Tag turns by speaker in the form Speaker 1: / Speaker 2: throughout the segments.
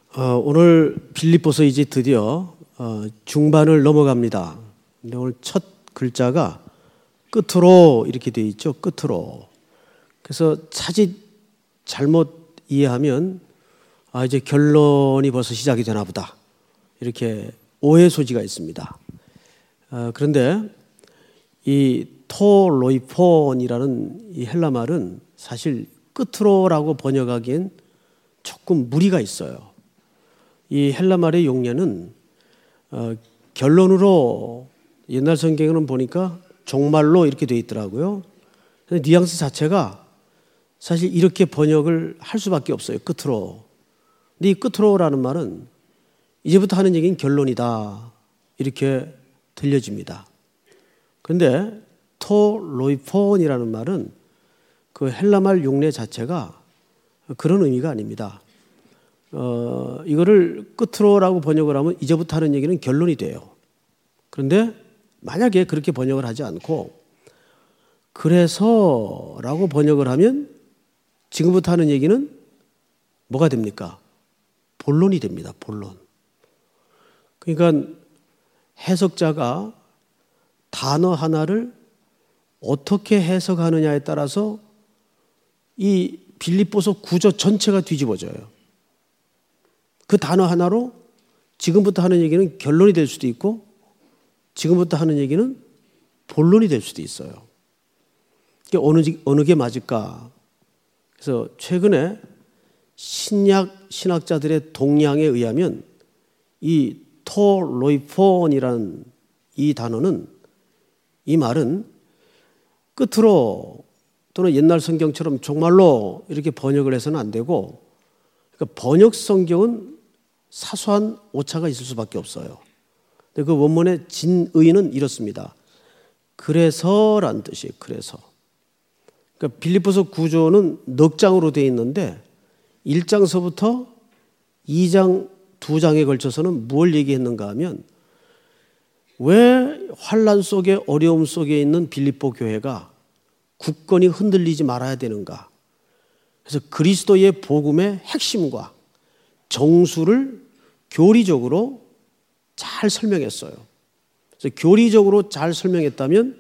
Speaker 1: 오늘 빌립보서 이제 드디어 중반을 넘어갑니다. 근데 오늘 첫 글자가 끝으로 이렇게 되어 있죠. 끝으로. 그래서 차짓 잘못 이해하면 이제 결론이 벌써 시작이 되나 보다. 이렇게 오해 소지가 있습니다. 그런데 이 토로이폰이라는 이 헬라 말은 사실 끝으로라고 번역하기엔 조금 무리가 있어요. 이 헬라 말의 용례는 결론으로 옛날 성경에는 보니까 종말로 이렇게 되어 있더라고요. 뉘앙스 자체가 사실 이렇게 번역을 할 수밖에 없어요. 끝으로. 근데 이 끝으로라는 말은 이제부터 하는 얘기는 결론이다. 이렇게 들려집니다. 그런데 토로이폰이라는 말은 그 헬라 말 용례 자체가 그런 의미가 아닙니다. 이거를 끝으로라고 번역을 하면 이제부터 하는 얘기는 결론이 돼요. 그런데 만약에 그렇게 번역을 하지 않고 그래서라고 번역을 하면 지금부터 하는 얘기는 뭐가 됩니까? 본론이 됩니다. 본론. 그러니까 해석자가 단어 하나를 어떻게 해석하느냐에 따라서 이 빌립보서 구조 전체가 뒤집어져요. 그 단어 하나로 지금부터 하는 얘기는 결론이 될 수도 있고 지금부터 하는 얘기는 본론이 될 수도 있어요. 어느 게 맞을까? 그래서 최근에 신약 신학자들의 동향에 의하면 이 토로이폰이라는 이 단어는, 이 말은 끝으로 또는 옛날 성경처럼 종말로 이렇게 번역을 해서는 안 되고, 그러니까 번역 성경은 사소한 오차가 있을 수밖에 없어요. 근데 그 원문의 진의는 이렇습니다. 그래서란 뜻이에요. 그래서. 그러니까 빌립보서 구조는 넉 장으로 되어 있는데 1장서부터 2장, 2장에 걸쳐서는 뭘 얘기했는가 하면 왜 환난 속에 어려움 속에 있는 빌립보 교회가 굳건히 흔들리지 말아야 되는가. 그래서 그리스도의 복음의 핵심과 정수를 교리적으로 잘 설명했어요. 그래서 교리적으로 잘 설명했다면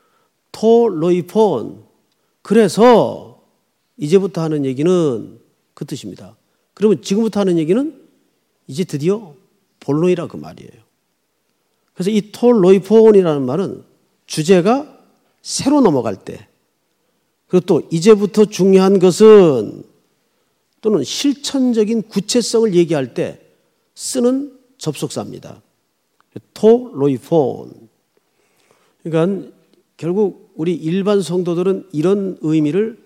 Speaker 1: 토로이폰, 그래서 이제부터 하는 얘기는 그 뜻입니다. 그러면 지금부터 하는 얘기는 이제 드디어 본론이라 그 말이에요. 그래서 이 토로이폰이라는 말은 주제가 새로 넘어갈 때, 그리고 또 이제부터 중요한 것은 또는 실천적인 구체성을 얘기할 때 쓰는 접속사입니다. 토로이폰. 그러니까 결국 우리 일반 성도들은 이런 의미를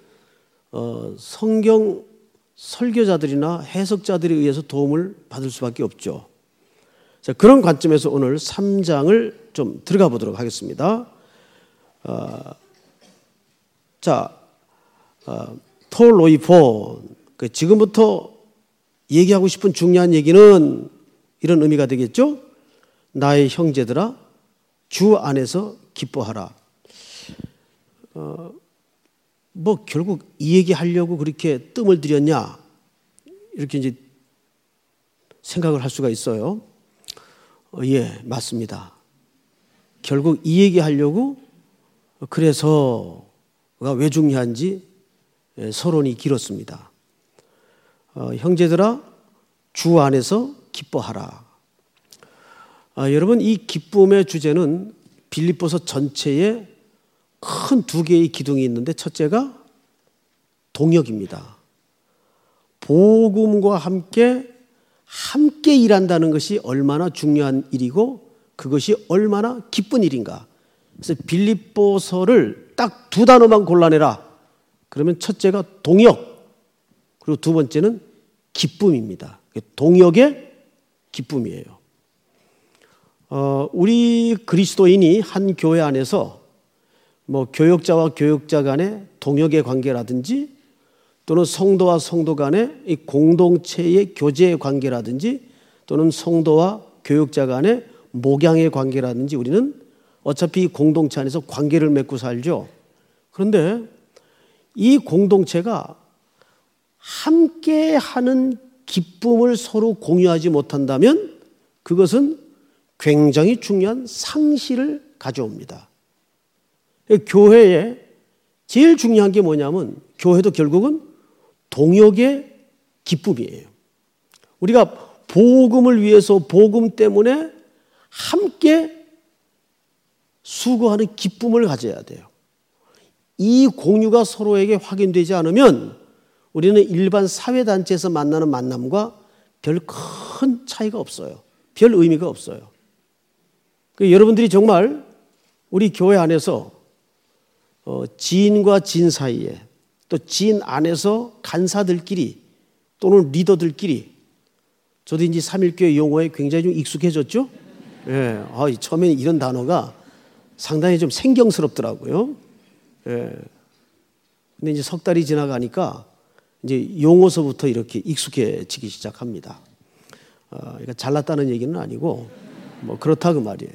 Speaker 1: 성경 설교자들이나 해석자들에 의해서 도움을 받을 수밖에 없죠. 자, 그런 관점에서 오늘 3장을 좀 들어가 보도록 하겠습니다. 토로이폰. 지금부터 얘기하고 싶은 중요한 얘기는 이런 의미가 되겠죠? 나의 형제들아, 주 안에서 기뻐하라. 결국 이 얘기 하려고 그렇게 뜸을 들였냐? 이렇게 이제 생각을 할 수가 있어요. 예, 맞습니다. 결국 이 얘기 하려고 그래서가 왜 중요한지 서론이 길었습니다. 형제들아, 주 안에서 기뻐하라. 여러분, 이 기쁨의 주제는 빌립보서 전체에 큰 두 개의 기둥이 있는데 첫째가 동역입니다. 복음과 함께 일한다는 것이 얼마나 중요한 일이고 그것이 얼마나 기쁜 일인가. 그래서 빌립보서를 딱 두 단어만 골라내라. 그러면 첫째가 동역, 그리고 두 번째는 기쁨입니다. 동역의 기쁨이에요. 우리 그리스도인이 한 교회 안에서 교역자와 교역자 간의 동역의 관계라든지 또는 성도와 성도 간의 이 공동체의 교제의 관계라든지 또는 성도와 교역자 간의 목양의 관계라든지 우리는 어차피 공동체 안에서 관계를 맺고 살죠. 그런데 이 공동체가 함께하는 기쁨을 서로 공유하지 못한다면 그것은 굉장히 중요한 상실을 가져옵니다. 교회에 제일 중요한 게 뭐냐면 교회도 결국은 동역의 기쁨이에요. 우리가 복음을 위해서 복음 때문에 함께 수고하는 기쁨을 가져야 돼요. 이 공유가 서로에게 확인되지 않으면 우리는 일반 사회단체에서 만나는 만남과 별 큰 차이가 없어요. 별 의미가 없어요. 여러분들이 정말 우리 교회 안에서 지인과 지인 사이에 또 지인 안에서 간사들끼리 또는 리더들끼리 저도 이제 3.1교회 용어에 굉장히 좀 익숙해졌죠? 예. 처음에는 이런 단어가 상당히 좀 생경스럽더라고요. 예. 근데 이제 석 달이 지나가니까 이제 용어서부터 이렇게 익숙해지기 시작합니다. 그러니까 잘났다는 얘기는 아니고 뭐 그렇다 그 말이에요.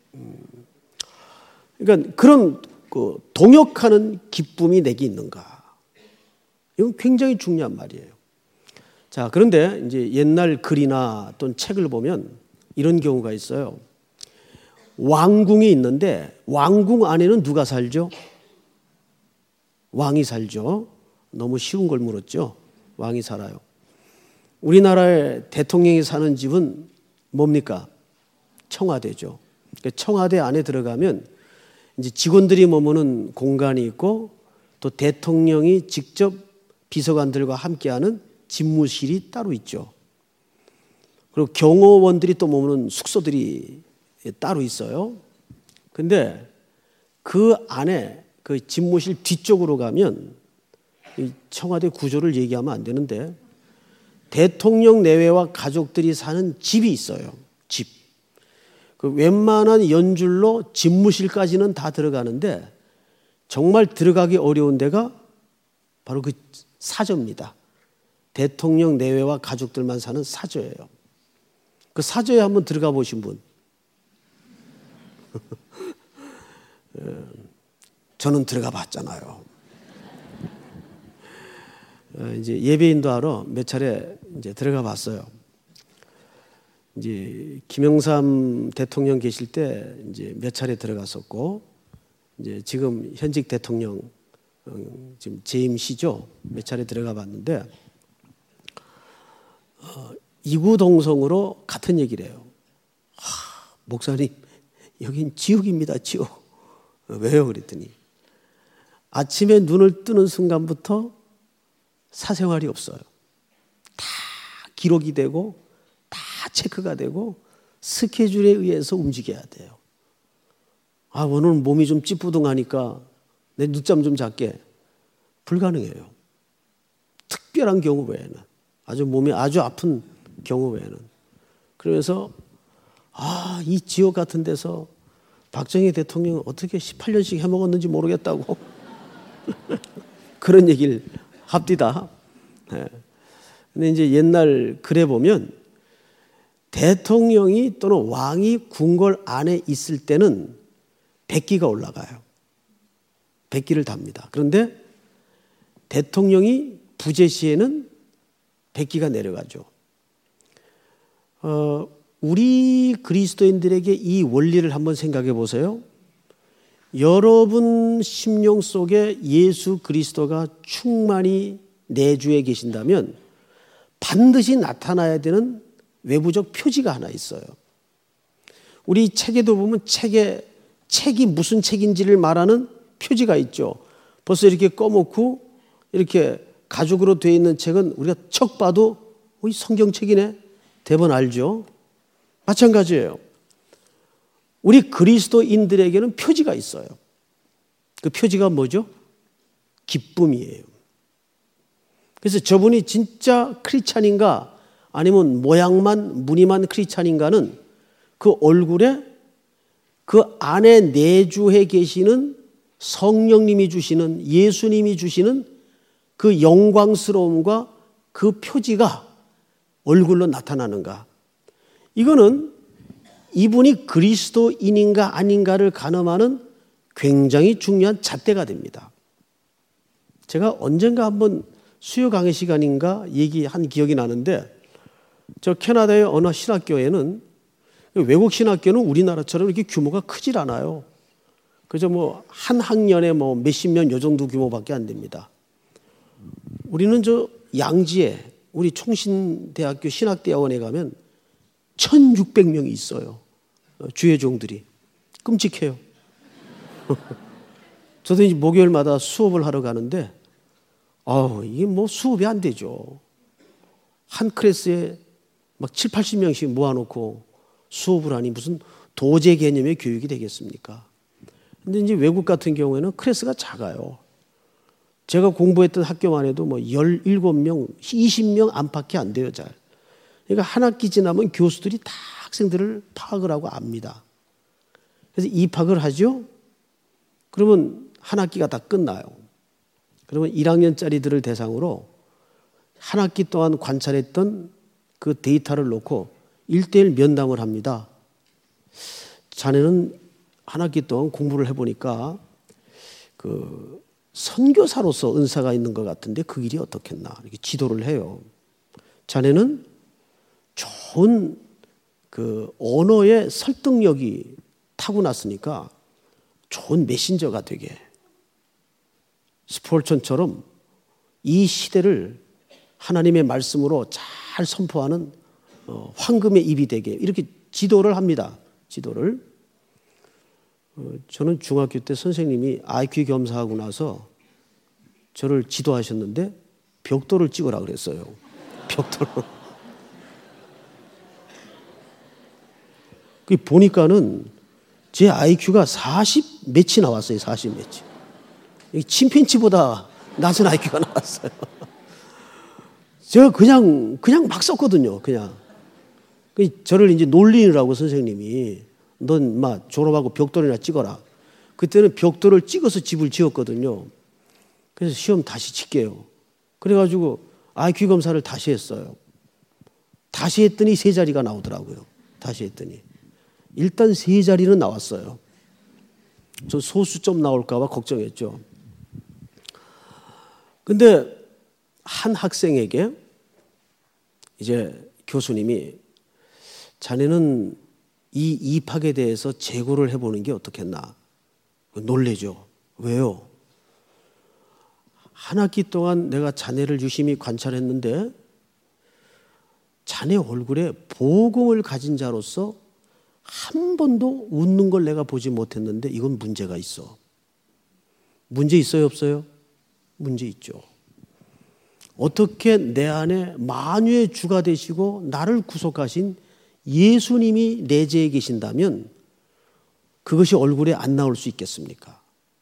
Speaker 1: 그러니까 그런 동역하는 기쁨이 내게 있는가? 이건 굉장히 중요한 말이에요. 자, 그런데 이제 옛날 글이나 또는 책을 보면 이런 경우가 있어요. 왕궁이 있는데 왕궁 안에는 누가 살죠? 왕이 살죠. 너무 쉬운 걸 물었죠. 왕이 살아요. 우리나라의 대통령이 사는 집은 뭡니까? 청와대죠. 청와대 안에 들어가면 이제 직원들이 머무는 공간이 있고 또 대통령이 직접 비서관들과 함께하는 집무실이 따로 있죠. 그리고 경호원들이 또 머무는 숙소들이 따로 있어요. 근데 그 안에 그 집무실 뒤쪽으로 가면 이 청와대 구조를 얘기하면 안 되는데 대통령 내외와 가족들이 사는 집이 있어요. 집. 그 웬만한 연줄로 집무실까지는 다 들어가는데 정말 들어가기 어려운 데가 바로 그 사저입니다. 대통령 내외와 가족들만 사는 사저예요. 그 사저에 한번 들어가 보신 분? 저는 들어가 봤잖아요. 이제 예배인도 하러 몇 차례 이제 들어가 봤어요. 이제 김영삼 대통령 계실 때 이제 몇 차례 들어갔었고, 이제 지금 현직 대통령 지금 재임 시죠. 몇 차례 들어가 봤는데 이구동성으로 같은 얘기를 해요. 목사님, 여긴 지옥입니다, 지옥. 왜요? 그랬더니 아침에 눈을 뜨는 순간부터 사생활이 없어요. 다 기록이 되고 다 체크가 되고 스케줄에 의해서 움직여야 돼요. 오늘 몸이 좀 찌뿌둥하니까 내 늦잠 좀 잘게. 불가능해요. 특별한 경우 외에는. 아주 몸이 아주 아픈 경우 외에는. 그래서 이 지옥 같은 데서 박정희 대통령은 어떻게 18년씩 해먹었는지 모르겠다고 그런 얘기를 합디다. 근데 이제 옛날 글에 보면 대통령이 또는 왕이 궁궐 안에 있을 때는 백기가 올라가요. 백기를 답니다. 그런데 대통령이 부재 시에는 백기가 내려가죠. 우리 그리스도인들에게 이 원리를 한번 생각해 보세요. 여러분 심령 속에 예수 그리스도가 충만히 내주에 계신다면 반드시 나타나야 되는 외부적 표지가 하나 있어요. 우리 책에도 보면 책이 무슨 책인지를 말하는 표지가 있죠. 벌써 이렇게 꺼놓고 이렇게 가죽으로 되어 있는 책은 우리가 척 봐도 이 성경책이네. 대번 알죠? 마찬가지예요. 우리 그리스도인들에게는 표지가 있어요. 그 표지가 뭐죠? 기쁨이에요. 그래서 저분이 진짜 크리스찬인가 아니면 모양만 무늬만 크리스찬인가는 그 얼굴에 그 안에 내주해 계시는 성령님이 주시는 예수님이 주시는 그 영광스러움과 그 표지가 얼굴로 나타나는가. 이거는 이분이 그리스도인인가 아닌가를 가늠하는 굉장히 중요한 잣대가 됩니다. 제가 언젠가 한번 수요 강의 시간인가 얘기한 기억이 나는데 저 캐나다의 어느 신학교에는, 외국 신학교는 우리나라처럼 이렇게 규모가 크질 않아요. 그저 뭐 한 학년에 뭐 몇십 명 요 정도 규모밖에 안 됩니다. 우리는 저 양지에 우리 총신대학교 신학대학원에 가면 1,600명이 있어요. 주회종들이. 끔찍해요. 저도 이제 목요일마다 수업을 하러 가는데, 이게 뭐 수업이 안 되죠. 한 클래스에 막 7, 80명씩 모아놓고 수업을 하니 무슨 도제 개념의 교육이 되겠습니까? 근데 이제 외국 같은 경우에는 클래스가 작아요. 제가 공부했던 학교만 해도 뭐 17명, 20명 안팎이 안 돼요, 잘. 그러니까 한 학기 지나면 교수들이 다 학생들을 파악을 하고 압니다. 그래서 입학을 하죠? 그러면 한 학기가 다 끝나요. 그러면 1학년짜리들을 대상으로 한 학기 동안 관찰했던 그 데이터를 놓고 1:1 면담을 합니다. 자네는 한 학기 동안 공부를 해보니까 그 선교사로서 은사가 있는 것 같은데 그 일이 어떻겠나 이렇게 지도를 해요. 자네는 좋은 그 언어의 설득력이 타고났으니까 좋은 메신저가 되게, 스폴천처럼 이 시대를 하나님의 말씀으로 잘 선포하는 황금의 입이 되게, 이렇게 지도를 합니다. 지도를. 저는 중학교 때 선생님이 IQ 겸사하고 나서 저를 지도하셨는데 벽돌을 찍으라 그랬어요. 벽돌을. 그 보니까는 제 IQ가 40 몇이 나왔어요. 40 몇이. 침팬지보다 낮은 IQ가 나왔어요. 제가 그냥 막 썼거든요. 그냥. 저를 이제 놀리느라고 선생님이, 넌 막 졸업하고 벽돌이나 찍어라. 그때는 벽돌을 찍어서 집을 지었거든요. 그래서 시험 다시 칠게요. 그래가지고 IQ 검사를 다시 했어요. 다시 했더니 3자리가 나오더라고요. 다시 했더니. 일단 3자리는 나왔어요. 저 소수점 나올까 봐 걱정했죠. 근데 한 학생에게 이제 교수님이, 자네는 이 입학에 대해서 재고를 해보는 게 어떻겠나. 놀래죠. 왜요? 한 학기 동안 내가 자네를 유심히 관찰했는데 자네 얼굴에 복음을 가진 자로서 한 번도 웃는 걸 내가 보지 못했는데 이건 문제가 있어. 문제 있어요, 없어요? 문제 있죠. 어떻게 내 안에 만유의 주가 되시고 나를 구속하신 예수님이 내재해 계신다면 그것이 얼굴에 안 나올 수 있겠습니까?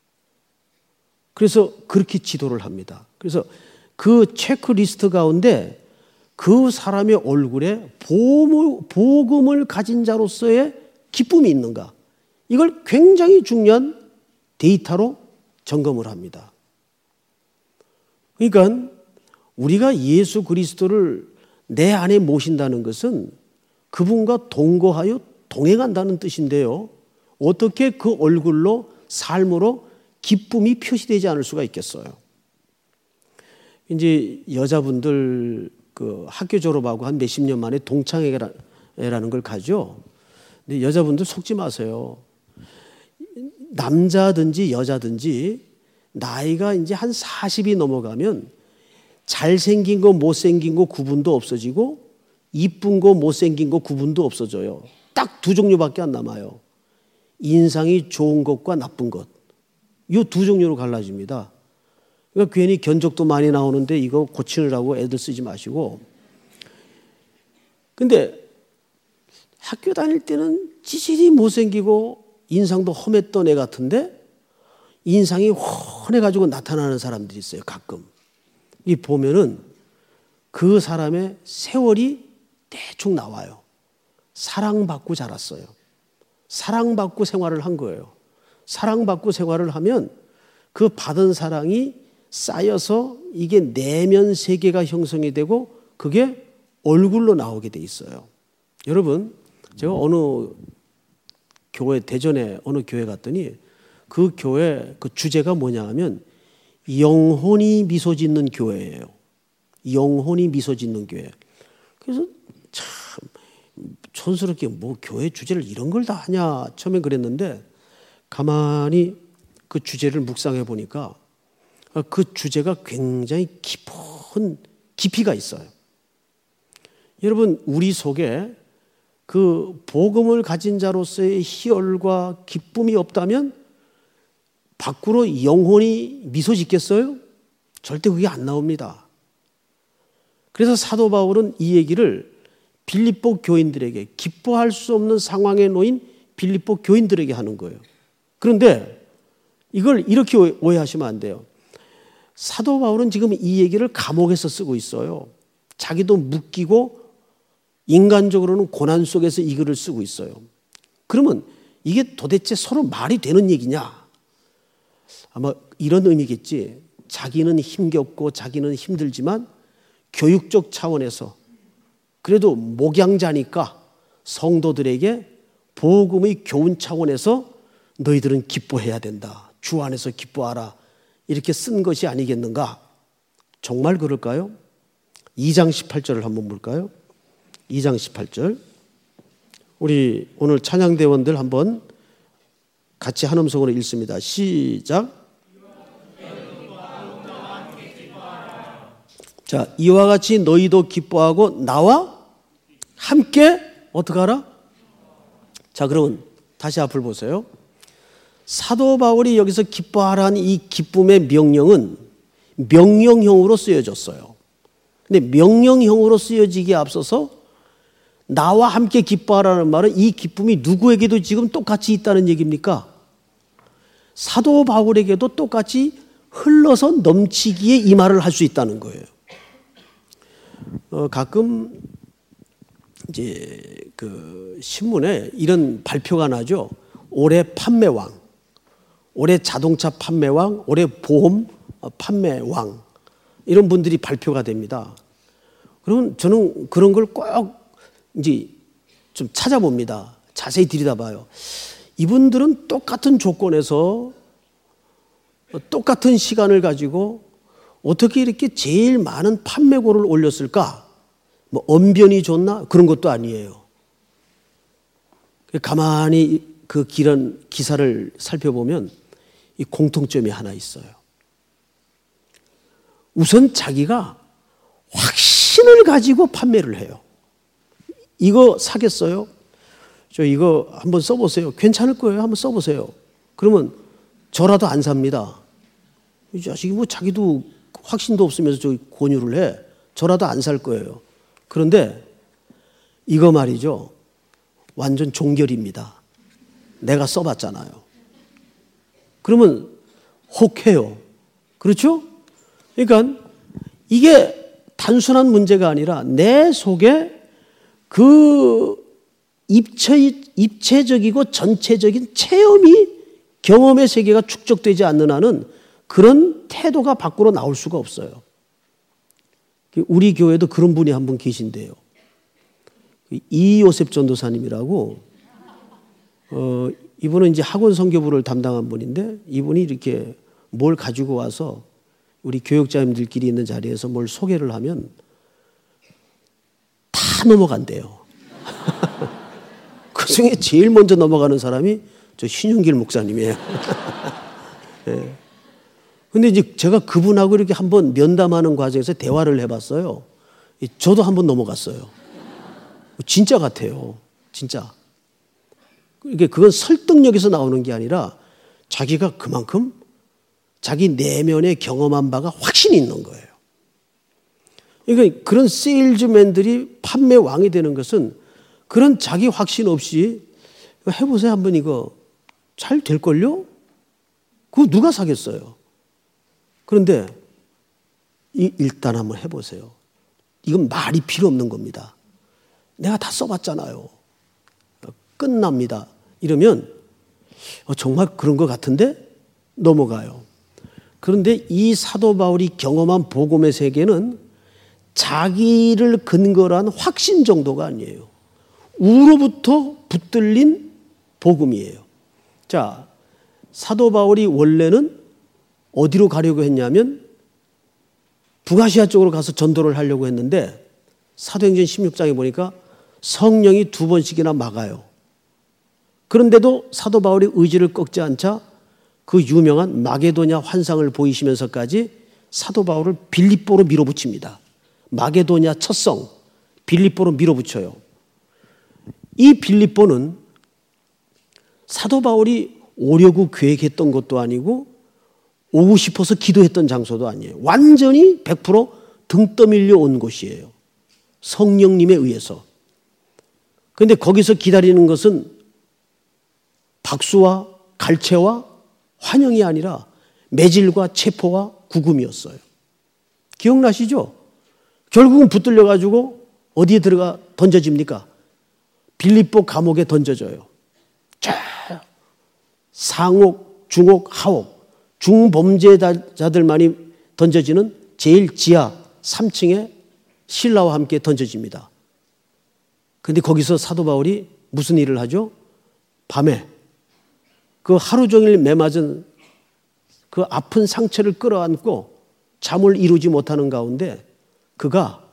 Speaker 1: 그래서 그렇게 지도를 합니다. 그래서 그 체크리스트 가운데 그 사람의 얼굴에 복음을 가진 자로서의 기쁨이 있는가, 이걸 굉장히 중요한 데이터로 점검을 합니다. 그러니까 우리가 예수 그리스도를 내 안에 모신다는 것은 그분과 동거하여 동행한다는 뜻인데요. 어떻게 그 얼굴로, 삶으로 기쁨이 표시되지 않을 수가 있겠어요? 이제 여자분들 그 학교 졸업하고 한 몇십 년 만에 동창회라는 걸 가죠. 근데 여자분들 속지 마세요. 남자든지 여자든지 나이가 이제 한 40이 넘어가면 잘생긴 거 못생긴 거 구분도 없어지고 이쁜 거 못생긴 거 구분도 없어져요. 딱 2종류밖에 안 남아요. 인상이 좋은 것과 나쁜 것. 이 2종류로 갈라집니다. 그러니까 괜히 견적도 많이 나오는데 이거 고치느라고 애들 쓰지 마시고. 근데 학교 다닐 때는 찌질이 못생기고 인상도 험했던 애 같은데 인상이 훤해가지고 나타나는 사람들이 있어요. 가끔. 이 보면은 그 사람의 세월이 대충 나와요. 사랑받고 자랐어요. 사랑받고 생활을 한 거예요. 사랑받고 생활을 하면 그 받은 사랑이 쌓여서 이게 내면 세계가 형성이 되고 그게 얼굴로 나오게 돼 있어요. 여러분, 제가 어느 교회, 대전에 어느 교회 갔더니 그 교회 그 주제가 뭐냐 하면 영혼이 미소 짓는 교회예요. 영혼이 미소 짓는 교회. 그래서 참 촌스럽게 뭐 교회 주제를 이런 걸 다 하냐 처음엔 그랬는데 가만히 그 주제를 묵상해 보니까 그 주제가 굉장히 깊은 깊이가 있어요. 여러분 우리 속에 그 복음을 가진 자로서의 희열과 기쁨이 없다면 밖으로 영혼이 미소 짓겠어요? 절대 그게 안 나옵니다. 그래서 사도 바울은 이 얘기를 빌립보 교인들에게 기뻐할 수 없는 상황에 놓인 빌립보 교인들에게 하는 거예요. 그런데 이걸 이렇게 오해하시면 안 돼요. 사도 바울은 지금 이 얘기를 감옥에서 쓰고 있어요. 자기도 묶이고 인간적으로는 고난 속에서 이 글을 쓰고 있어요. 그러면 이게 도대체 서로 말이 되는 얘기냐? 아마 이런 의미겠지. 자기는 힘겹고 자기는 힘들지만 교육적 차원에서 그래도 목양자니까 성도들에게 복음의 교훈 차원에서 너희들은 기뻐해야 된다. 주 안에서 기뻐하라. 이렇게 쓴 것이 아니겠는가? 정말 그럴까요? 2장 18절을 한번 볼까요? 2장 18절. 우리 오늘 찬양대원들 한번 같이 한 음성으로 읽습니다. 시작. 자, 이와 같이 너희도 기뻐하고 나와 함께 어떻게 하라? 자, 그러면 다시 앞을 보세요. 사도 바울이 여기서 기뻐하라는 이 기쁨의 명령은 명령형으로 쓰여졌어요. 근데 명령형으로 쓰여지기에 앞서서 나와 함께 기뻐하라는 말은 이 기쁨이 누구에게도 지금 똑같이 있다는 얘기입니까? 사도 바울에게도 똑같이 흘러서 넘치기에 이 말을 할 수 있다는 거예요. 가끔 이제 그 신문에 이런 발표가 나죠. 올해 판매왕, 올해 자동차 판매왕, 올해 보험 판매왕 이런 분들이 발표가 됩니다. 그러면 저는 그런 걸 꼭 이제 좀 찾아봅니다. 자세히 들여다봐요. 이분들은 똑같은 조건에서 똑같은 시간을 가지고 어떻게 이렇게 제일 많은 판매고를 올렸을까? 뭐 언변이 좋나? 그런 것도 아니에요. 가만히 그 길은 기사를 살펴보면 이 공통점이 하나 있어요. 우선 자기가 확신을 가지고 판매를 해요. 이거 사겠어요? 저 이거 한번 써보세요. 괜찮을 거예요. 한번 써보세요. 그러면 저라도 안 삽니다. 이 자식이 뭐 자기도 확신도 없으면서 저 권유를 해. 저라도 안 살 거예요. 그런데 이거 말이죠. 완전 종결입니다. 내가 써봤잖아요. 그러면 혹해요. 그렇죠? 그러니까 이게 단순한 문제가 아니라 내 속에 그 입체적이고 전체적인 체험이 경험의 세계가 축적되지 않는 한은 그런 태도가 밖으로 나올 수가 없어요. 우리 교회도 그런 분이 한 분 계신데요. 이요셉 전도사님이라고 이분은 이제 학원 선교부를 담당한 분인데 이분이 이렇게 뭘 가지고 와서 우리 교육자님들끼리 있는 자리에서 뭘 소개를 하면 다 넘어간대요. 그 중에 제일 먼저 넘어가는 사람이 저 신윤길 목사님이에요. 네. 근데 이제 제가 그분하고 이렇게 한번 면담하는 과정에서 대화를 해봤어요. 저도 한번 넘어갔어요. 진짜 같아요. 진짜. 그건 설득력에서 나오는 게 아니라 자기가 그만큼 자기 내면에 경험한 바가 확신이 있는 거예요. 그러니까 그런 세일즈맨들이 판매 왕이 되는 것은 그런 자기 확신 없이 해보세요. 한번 이거 잘 될걸요? 그거 누가 사겠어요? 그런데 일단 한번 해보세요. 이건 말이 필요 없는 겁니다. 내가 다 써봤잖아요. 끝납니다. 이러면 정말 그런 것 같은데 넘어가요. 그런데 이 사도 바울이 경험한 복음의 세계는 자기를 근거로 한 확신 정도가 아니에요. 우로부터 붙들린 복음이에요. 자, 사도 바울이 원래는 어디로 가려고 했냐면 북아시아 쪽으로 가서 전도를 하려고 했는데 사도행전 16장에 보니까 성령이 2번씩이나 막아요. 그런데도 사도 바울이 의지를 꺾지 않자 그 유명한 마게도냐 환상을 보이시면서까지 사도 바울을 빌립보로 밀어붙입니다. 마게도냐 첫성 빌립보로 밀어붙여요. 이 빌립보는 사도 바울이 오려고 계획했던 것도 아니고 오고 싶어서 기도했던 장소도 아니에요. 완전히 100% 등 떠밀려 온 곳이에요. 성령님에 의해서. 그런데 거기서 기다리는 것은 박수와 갈채와 환영이 아니라 매질과 체포와 구금이었어요. 기억나시죠? 결국은 붙들려 가지고 어디에 들어가 던져집니까? 빌립보 감옥에 던져져요. 상옥, 중옥, 하옥, 중범죄자들만이 던져지는 제일 지하 3층에 신라와 함께 던져집니다. 그런데 거기서 사도 바울이 무슨 일을 하죠? 밤에 그 하루 종일 매맞은 그 아픈 상처를 끌어안고 잠을 이루지 못하는 가운데 그가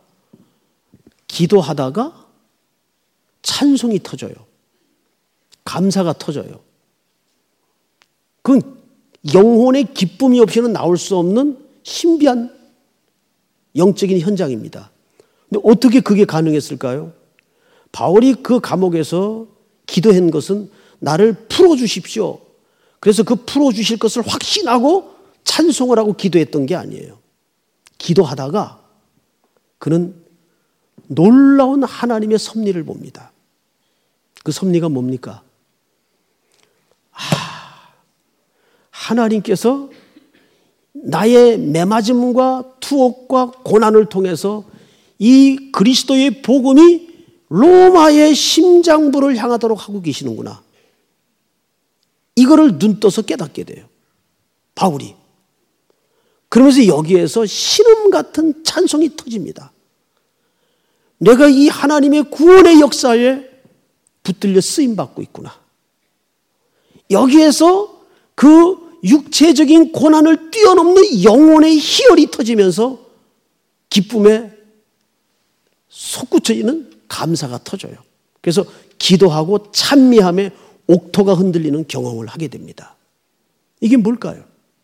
Speaker 1: 기도하다가 찬송이 터져요. 감사가 터져요. 그건 영혼의 기쁨이 없이는 나올 수 없는 신비한 영적인 현장입니다. 근데 어떻게 그게 가능했을까요? 바울이 그 감옥에서 기도한 것은 나를 풀어주십시오. 그래서 그 풀어주실 것을 확신하고 찬송을 하고 기도했던 게 아니에요. 기도하다가 그는 놀라운 하나님의 섭리를 봅니다. 그 섭리가 뭡니까? 하나님께서 나의 매맞음과 투옥과 고난을 통해서 이 그리스도의 복음이 로마의 심장부를 향하도록 하고 계시는구나. 이거를 눈떠서 깨닫게 돼요. 바울이. 그러면서 여기에서 신음 같은 찬송이 터집니다. 내가 이 하나님의 구원의 역사에 붙들려 쓰임받고 있구나. 여기에서 그 육체적인 고난을 뛰어넘는 영혼의 희열이 터지면서 기쁨에 솟구쳐지는 감사가 터져요. 그래서 기도하고 찬미함에 옥토가 흔들리는 경험을 하게 됩니다. 이게 뭘까요?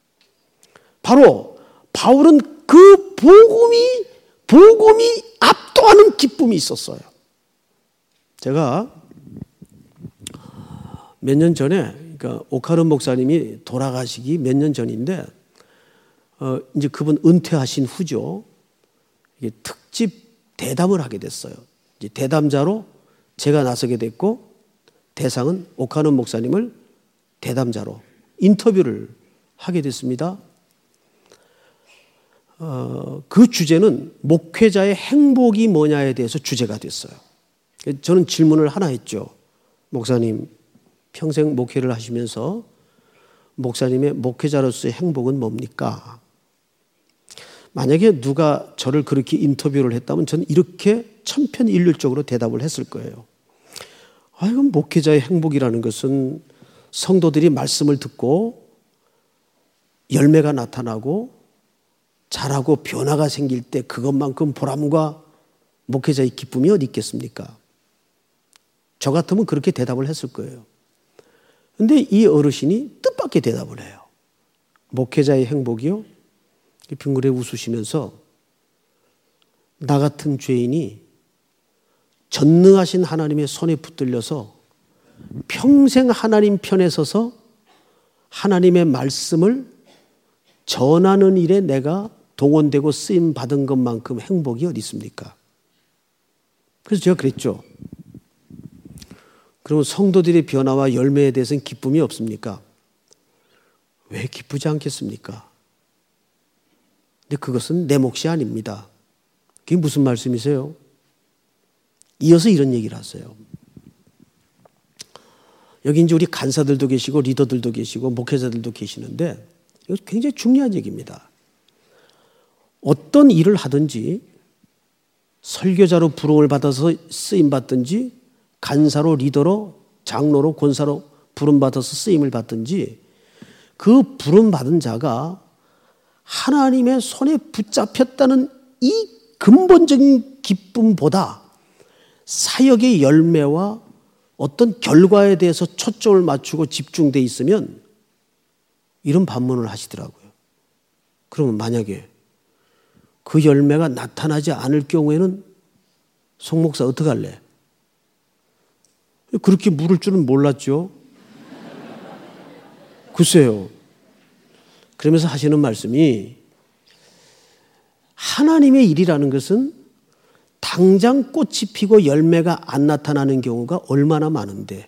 Speaker 1: 바로 바울은 그 복음이 압도하는 기쁨이 있었어요. 제가 몇 년 전에 그러니까 오카른 목사님이 돌아가시기 몇 년 전인데 이제 그분 은퇴하신 후죠. 이게 특집 대담을 하게 됐어요. 이제 대담자로 제가 나서게 됐고 대상은 오카른 목사님을 대담자로 인터뷰를 하게 됐습니다. 그 주제는 목회자의 행복이 뭐냐에 대해서 주제가 됐어요. 저는 질문을 하나 했죠. 목사님, 평생 목회를 하시면서 목사님의 목회자로서의 행복은 뭡니까? 만약에 누가 저를 그렇게 인터뷰를 했다면 저는 이렇게 천편일률적으로 대답을 했을 거예요. 이건 목회자의 행복이라는 것은 성도들이 말씀을 듣고 열매가 나타나고 잘하고 변화가 생길 때 그것만큼 보람과 목회자의 기쁨이 어디 있겠습니까? 저 같으면 그렇게 대답을 했을 거예요. 그런데 이 어르신이 뜻밖의 대답을 해요. 목회자의 행복이요? 빙그레 웃으시면서 나 같은 죄인이 전능하신 하나님의 손에 붙들려서 평생 하나님 편에 서서 하나님의 말씀을 전하는 일에 내가 동원되고 쓰임 받은 것만큼 행복이 어디 있습니까? 그래서 제가 그랬죠. 그러면 성도들의 변화와 열매에 대해서는 기쁨이 없습니까? 왜 기쁘지 않겠습니까? 근데 그것은 내 몫이 아닙니다. 그게 무슨 말씀이세요? 이어서 이런 얘기를 하세요. 여기 이제 우리 간사들도 계시고 리더들도 계시고 목회자들도 계시는데 이거 굉장히 중요한 얘기입니다. 어떤 일을 하든지 설교자로 부름을 받아서 쓰임 받든지 간사로 리더로 장로로 권사로 부름 받아서 쓰임을 받든지 그 부름 받은 자가 하나님의 손에 붙잡혔다는 이 근본적인 기쁨보다 사역의 열매와 어떤 결과에 대해서 초점을 맞추고 집중돼 있으면 이런 반문을 하시더라고요. 그러면 만약에 그 열매가 나타나지 않을 경우에는 송 목사 어떡할래? 그렇게 물을 줄은 몰랐죠. 글쎄요. 그러면서 하시는 말씀이 하나님의 일이라는 것은 당장 꽃이 피고 열매가 안 나타나는 경우가 얼마나 많은데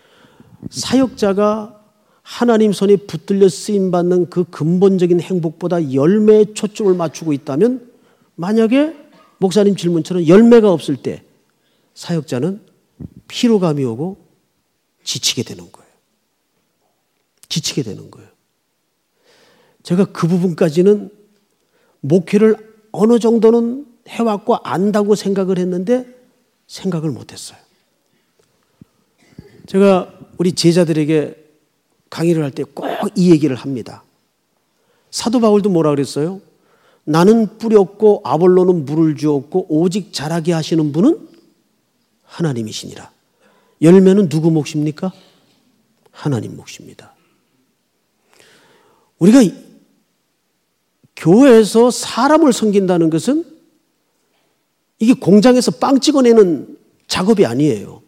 Speaker 1: 사역자가 하나님 손에 붙들려 쓰임받는 그 근본적인 행복보다 열매에 초점을 맞추고 있다면 만약에 목사님 질문처럼 열매가 없을 때 사역자는 피로감이 오고 지치게 되는 거예요. 지치게 되는 거예요. 제가 그 부분까지는 목회를 어느 정도는 해왔고 안다고 생각을 했는데 생각을 못했어요. 제가 우리 제자들에게 강의를 할 때 꼭 이 얘기를 합니다. 사도 바울도 뭐라 그랬어요? 나는 뿌렸고 아볼로는 물을 주었고 오직 자라게 하시는 분은 하나님이시니라. 열매는 누구 몫입니까? 하나님 몫입니다. 우리가 교회에서 사람을 섬긴다는 것은 이게 공장에서 빵 찍어내는 작업이 아니에요.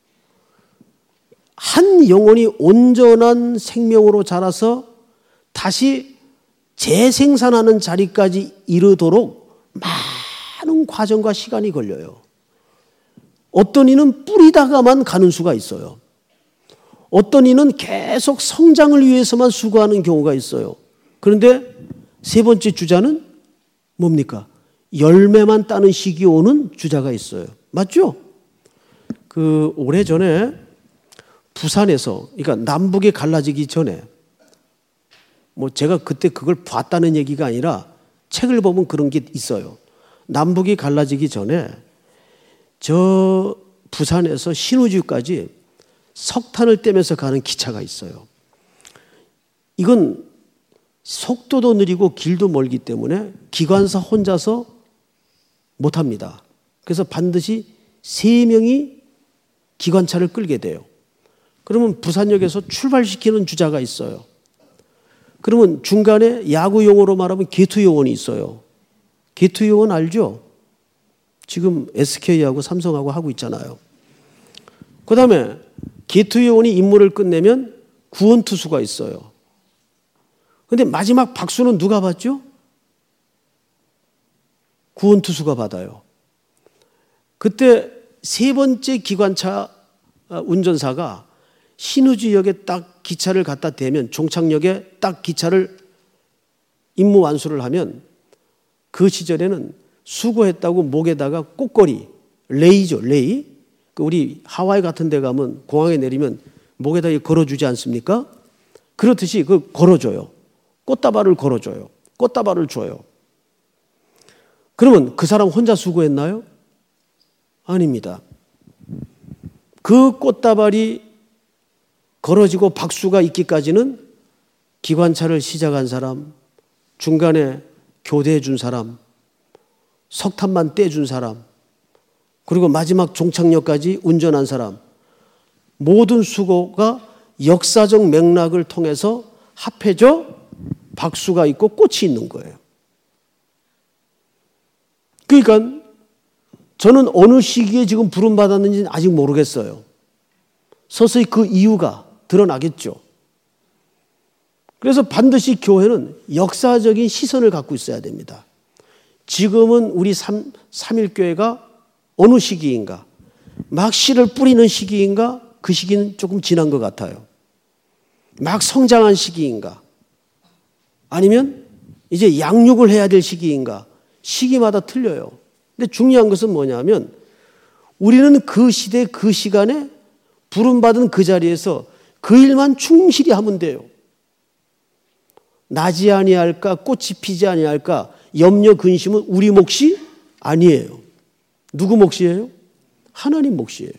Speaker 1: 한 영혼이 온전한 생명으로 자라서 다시 재생산하는 자리까지 이르도록 많은 과정과 시간이 걸려요. 어떤 이는 뿌리다가만 가는 수가 있어요. 어떤 이는 계속 성장을 위해서만 수고하는 경우가 있어요. 그런데 세 번째 주자는 뭡니까? 열매만 따는 시기 오는 주자가 있어요. 맞죠? 그 오래전에 부산에서, 그러니까 남북이 갈라지기 전에, 뭐 제가 그때 그걸 봤다는 얘기가 아니라 책을 보면 그런 게 있어요. 남북이 갈라지기 전에 저 부산에서 신우주까지 석탄을 떼면서 가는 기차가 있어요. 이건 속도도 느리고 길도 멀기 때문에 기관사 혼자서 못합니다. 그래서 반드시 3명이 기관차를 끌게 돼요. 그러면 부산역에서 출발시키는 주자가 있어요. 그러면 중간에 야구 용어로 말하면 게투 요원이 있어요. 게투 요원 알죠? 지금 SK하고 삼성하고 하고 있잖아요. 그 다음에 게투 요원이 임무를 끝내면 구원 투수가 있어요. 그런데 마지막 박수는 누가 받죠? 구원 투수가 받아요. 그때 세 번째 기관차 운전사가 신우지역에 딱 기차를 갖다 대면, 종착역에 딱 기차를 임무 완수를 하면 그 시절에는 수고했다고 목에다가 꽃걸이, 레이죠, 레이. 우리 하와이 같은 데 가면 공항에 내리면 목에다 걸어주지 않습니까? 그렇듯이 그걸 걸어줘요. 꽃다발을 걸어줘요. 꽃다발을 줘요. 그러면 그 사람 혼자 수고했나요? 아닙니다. 그 꽃다발이 걸어지고 박수가 있기까지는 기관차를 시작한 사람, 중간에 교대해 준 사람, 석탄만 떼준 사람, 그리고 마지막 종착역까지 운전한 사람, 모든 수고가 역사적 맥락을 통해서 합해져 박수가 있고 꽃이 있는 거예요. 그러니까 저는 어느 시기에 지금 부름받았는지는 아직 모르겠어요. 서서히 그 이유가 드러나겠죠. 그래서 반드시 교회는 역사적인 시선을 갖고 있어야 됩니다. 지금은 우리 삼일교회가 어느 시기인가? 막 씨를 뿌리는 시기인가? 그 시기는 조금 지난 것 같아요. 막 성장한 시기인가? 아니면 이제 양육을 해야 될 시기인가? 시기마다 틀려요. 근데 중요한 것은 뭐냐면 우리는 그 시대 그 시간에 부름받은 그 자리에서 그 일만 충실히 하면 돼요. 나지 아니할까, 꽃이 피지 아니할까, 염려 근심은 우리 몫이 아니에요. 누구 몫이에요? 하나님 몫이에요.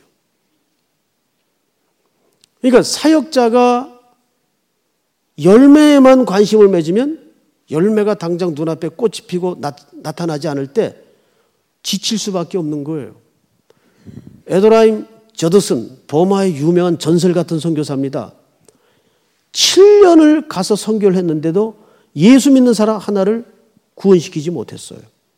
Speaker 1: 그러니까 사역자가 열매에만 관심을 맺으면 열매가 당장 눈앞에 꽃이 피고 나타나지 않을 때 지칠 수밖에 없는 거예요. 에도라임 저드슨, 버마의 유명한 전설 같은 선교사입니다. 7년을 가서 선교를 했는데도 예수 믿는 사람 하나를 구원시키지 못했어요.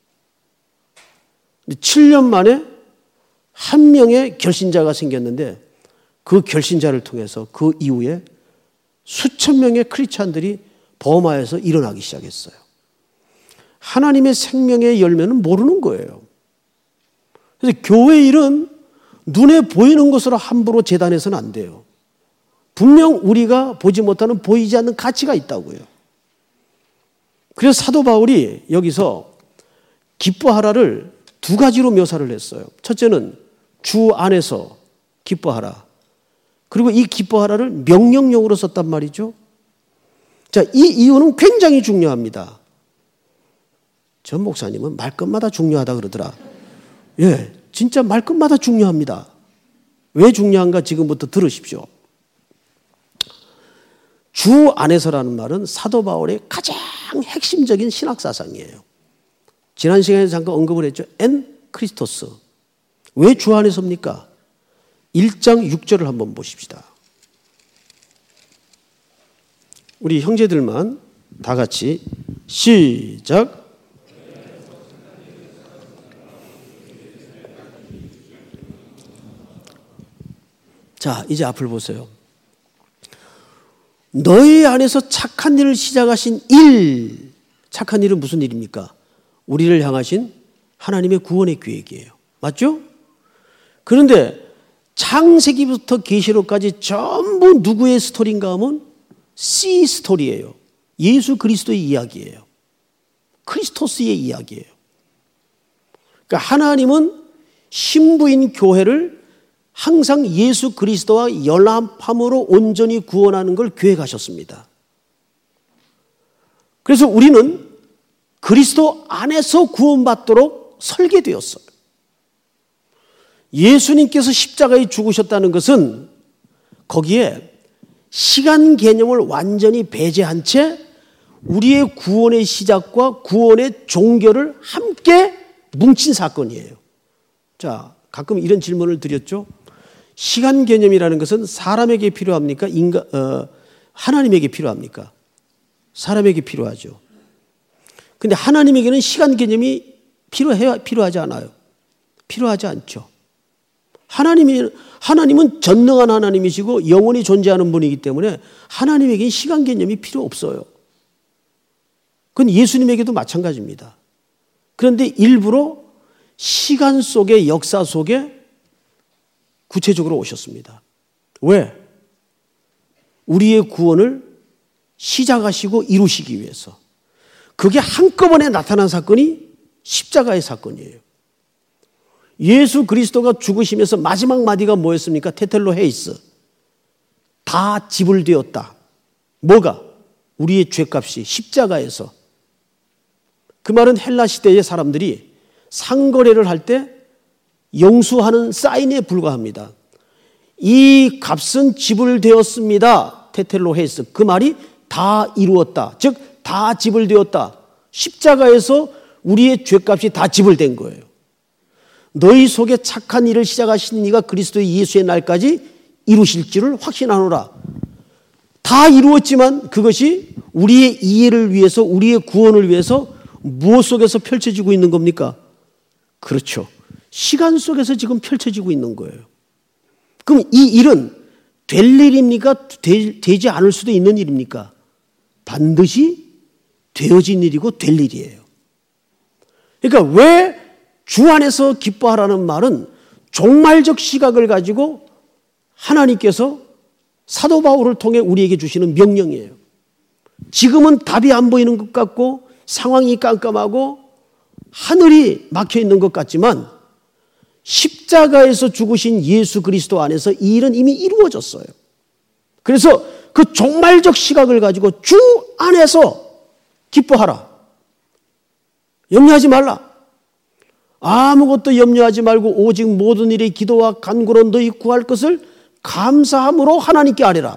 Speaker 1: 7년 만에 한 명의 결신자가 생겼는데 그 결신자를 통해서 그 이후에 수천 명의 크리스찬들이 버마에서 일어나기 시작했어요. 하나님의 생명의 열매는 모르는 거예요. 그래서 교회 일은 눈에 보이는 것으로 함부로 재단해서는 안 돼요. 분명 우리가 보지 못하는 보이지 않는 가치가 있다고요. 그래서 사도 바울이 여기서 기뻐하라를 두 가지로 묘사를 했어요. 첫째는 주 안에서 기뻐하라. 그리고 이 기뻐하라를 명령형으로 썼단 말이죠. 자, 이 이유는 굉장히 중요합니다. 전 목사님은 말끝마다 중요하다 그러더라. 예, 진짜 말끝마다 중요합니다. 왜 중요한가 지금부터 들으십시오. 주 안에서라는 말은 사도 바울의 가장 핵심적인 신학사상이에요. 지난 시간에 잠깐 언급을 했죠. 엔 크리스토스. 왜 주 안에서입니까? 1장 6절을 한번 보십시다. 우리 형제들만 다 같이 시작. 자, 이제 앞을 보세요. 너희 안에서 착한 일을 시작하신 일. 착한 일은 무슨 일입니까? 우리를 향하신 하나님의 구원의 계획이에요. 맞죠? 그런데 창세기부터 계시록까지 전부 누구의 스토리인가 하면 C 스토리예요. 예수 그리스도의 이야기예요. 크리스토스의 이야기예요. 그러니까 하나님은 신부인 교회를 항상 예수 그리스도와 연합함으로 온전히 구원하는 걸 계획하셨습니다. 그래서 우리는 그리스도 안에서 구원받도록 설계되었어요. 예수님께서 십자가에 죽으셨다는 것은 거기에 시간 개념을 완전히 배제한 채 우리의 구원의 시작과 구원의 종결을 함께 뭉친 사건이에요. 자, 가끔 이런 질문을 드렸죠. 시간 개념이라는 것은 사람에게 필요합니까? 하나님에게 필요합니까? 사람에게 필요하죠. 근데 하나님에게는 시간 개념이 필요하지 않아요. 필요하지 않죠. 하나님은 전능한 하나님이시고 영원히 존재하는 분이기 때문에 하나님에게는 시간 개념이 필요 없어요. 그건 예수님에게도 마찬가지입니다. 그런데 일부러 시간 속의 역사 속에 구체적으로 오셨습니다. 왜? 우리의 구원을 시작하시고 이루시기 위해서. 그게 한꺼번에 나타난 사건이 십자가의 사건이에요. 예수 그리스도가 죽으시면서 마지막 마디가 뭐였습니까? 테텔로 헤이스. 다 지불되었다. 뭐가? 우리의 죄값이 십자가에서. 그 말은 헬라 시대의 사람들이 상거래를 할 때 영수하는 사인에 불과합니다. 이 값은 지불되었습니다. 테텔로 헤이스. 그 말이 다 이루었다. 즉 다 지불되었다. 십자가에서 우리의 죄값이 다 지불된 거예요. 너희 속에 착한 일을 시작하신 이가 그리스도의 예수의 날까지 이루실 줄을 확신하노라. 다 이루었지만 그것이 우리의 이해를 위해서 우리의 구원을 위해서 무엇 속에서 펼쳐지고 있는 겁니까? 그렇죠. 시간 속에서 지금 펼쳐지고 있는 거예요. 그럼 이 일은 될 일입니까? 되지 않을 수도 있는 일입니까? 반드시 되어진 일이고 될 일이에요. 그러니까 왜 주 안에서 기뻐하라는 말은 종말적 시각을 가지고 하나님께서 사도 바울을 통해 우리에게 주시는 명령이에요. 지금은 답이 안 보이는 것 같고 상황이 깜깜하고 하늘이 막혀 있는 것 같지만 십자가에서 죽으신 예수 그리스도 안에서 이 일은 이미 이루어졌어요. 그래서 그 종말적 시각을 가지고 주 안에서 기뻐하라. 염려하지 말라. 아무것도 염려하지 말고 오직 모든 일에 기도와 간구로 너희 구할 것을 감사함으로 하나님께 아뢰라.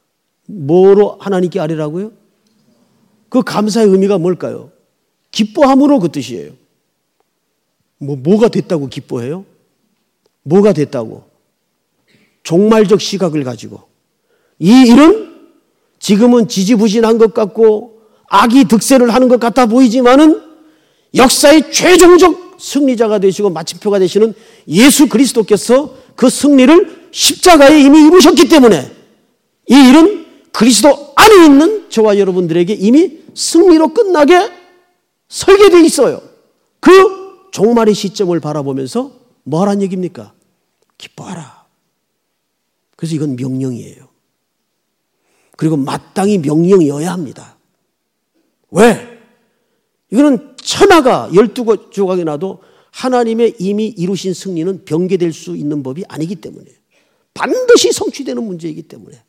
Speaker 1: 뭐로 하나님께 아뢰라고요? 그 감사의 의미가 뭘까요? 기뻐함으로 그 뜻이에요. 뭐가 됐다고 기뻐해요? 뭐가 됐다고? 종말적 시각을 가지고. 이 일은 지금은 지지부진한 것 같고 악이 득세를 하는 것 같아 보이지만은 역사의 최종적 승리자가 되시고 마침표가 되시는 예수 그리스도께서 그 승리를 십자가에 이미 이루셨기 때문에 이 일은 그리스도 안에 있는 저와 여러분들에게 이미 승리로 끝나게 설계되어 있어요. 그 종말의 시점을 바라보면서 뭐 하라는 얘기입니까? 기뻐하라. 그래서 이건 명령이에요. 그리고 마땅히 명령이어야 합니다. 왜? 이거는 천하가 12조각이 나도 하나님의 이미 이루신 승리는 변개될 수 있는 법이 아니기 때문에 반드시 성취되는 문제이기 때문에.